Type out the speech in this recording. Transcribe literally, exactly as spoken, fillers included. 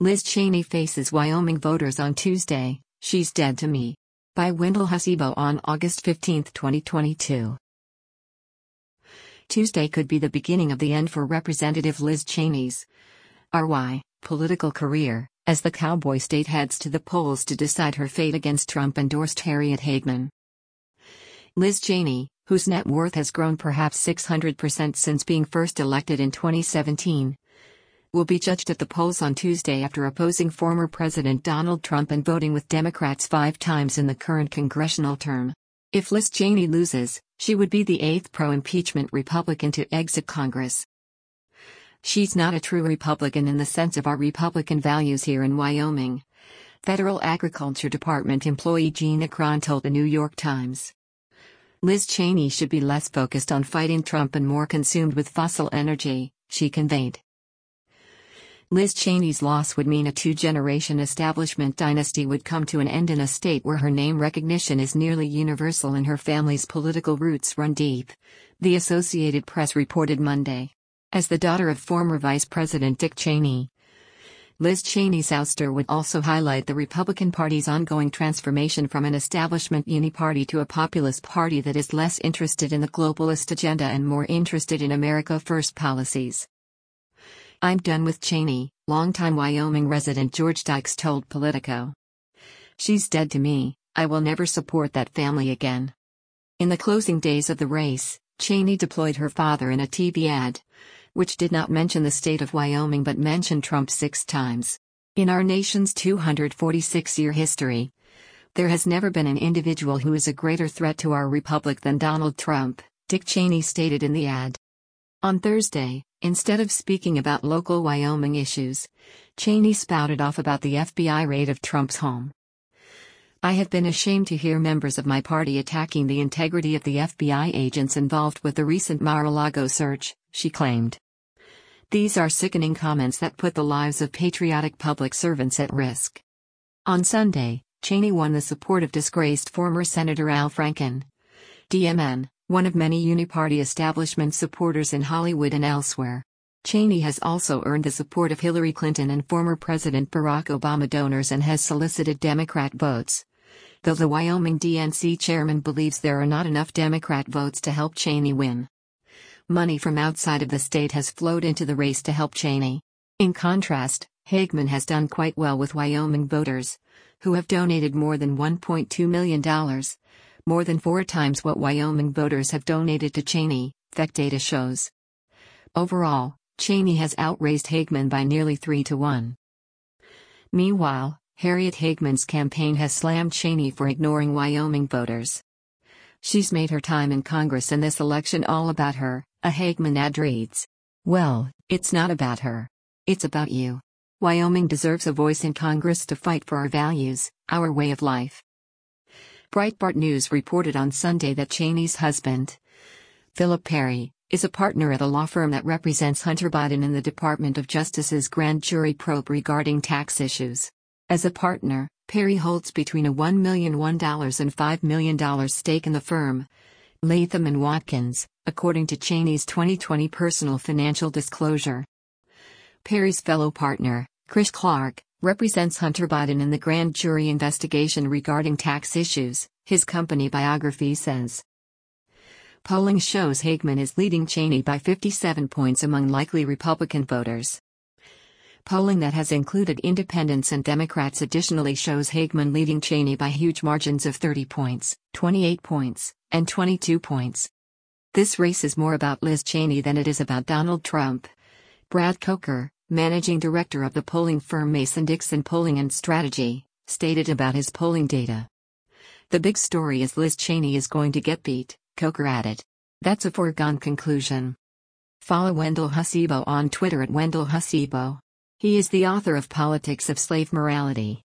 Liz Cheney faces Wyoming voters on Tuesday, She's Dead to Me. By Wendell Hussebo on August fifteenth, twenty twenty-two. Tuesday could be the beginning of the end for Representative Liz Cheney's R Y political career, as the cowboy state heads to the polls to decide her fate against Trump-endorsed Harriet Hageman. Liz Cheney, whose net worth has grown perhaps six hundred percent since being first elected in twenty seventeen, will be judged at the polls on Tuesday after opposing former President Donald Trump and voting with Democrats five times in the current congressional term. If Liz Cheney loses, she would be the eighth pro-impeachment Republican to exit Congress. She's not a true Republican in the sense of our Republican values here in Wyoming, Federal Agriculture Department employee Gina Cron told the New York Times. Liz Cheney should be less focused on fighting Trump and more consumed with fossil energy, she conveyed. Liz Cheney's loss would mean a two-generation establishment dynasty would come to an end in a state where her name recognition is nearly universal and her family's political roots run deep, the Associated Press reported Monday. As the daughter of former Vice President Dick Cheney, Liz Cheney's ouster would also highlight the Republican Party's ongoing transformation from an establishment uniparty to a populist party that is less interested in the globalist agenda and more interested in America First policies. I'm done with Cheney, longtime Wyoming resident George Dykes told Politico. She's dead to me, I will never support that family again. In the closing days of the race, Cheney deployed her father in a T V ad, which did not mention the state of Wyoming but mentioned Trump six times. In our nation's two hundred forty-six year history, there has never been an individual who is a greater threat to our republic than Donald Trump, Dick Cheney stated in the ad. On Thursday, instead of speaking about local Wyoming issues, Cheney spouted off about the F B I raid of Trump's home. I have been ashamed to hear members of my party attacking the integrity of the F B I agents involved with the recent Mar-a-Lago search, she claimed. These are sickening comments that put the lives of patriotic public servants at risk. On Sunday, Cheney won the support of disgraced former Senator Al Franken, D M N, one of many uniparty establishment supporters in Hollywood and elsewhere. Cheney has also earned the support of Hillary Clinton and former President Barack Obama donors and has solicited Democrat votes, though the Wyoming D N C chairman believes there are not enough Democrat votes to help Cheney win. Money from outside of the state has flowed into the race to help Cheney. In contrast, Hageman has done quite well with Wyoming voters, who have donated more than one point two million dollars, more than four times what Wyoming voters have donated to Cheney, F E C data shows. Overall, Cheney has outraised Hageman by nearly three to one. Meanwhile, Harriet Hageman's campaign has slammed Cheney for ignoring Wyoming voters. She's made her time in Congress and this election all about her, a Hageman ad reads. Well, it's not about her. It's about you. Wyoming deserves a voice in Congress to fight for our values, our way of life. Breitbart News reported on Sunday that Cheney's husband, Philip Perry, is a partner at a law firm that represents Hunter Biden in the Department of Justice's grand jury probe regarding tax issues. As a partner, Perry holds between a one million one dollars and five million dollars stake in the firm, Latham and Watkins, according to Cheney's twenty twenty personal financial disclosure. Perry's fellow partner, Chris Clark, represents Hunter Biden in the grand jury investigation regarding tax issues, his company biography says. Polling shows Hageman is leading Cheney by fifty-seven points among likely Republican voters. Polling that has included independents and Democrats additionally shows Hageman leading Cheney by huge margins of thirty points, twenty-eight points, and twenty-two points. This race is more about Liz Cheney than it is about Donald Trump. Brad Coker, managing director of the polling firm Mason-Dixon Polling and Strategy, stated about his polling data. The big story is Liz Cheney is going to get beat, Coker added. That's a foregone conclusion. Follow Wendell Hussebo on Twitter at Wendell Hussebo. He is the author of Politics of Slave Morality.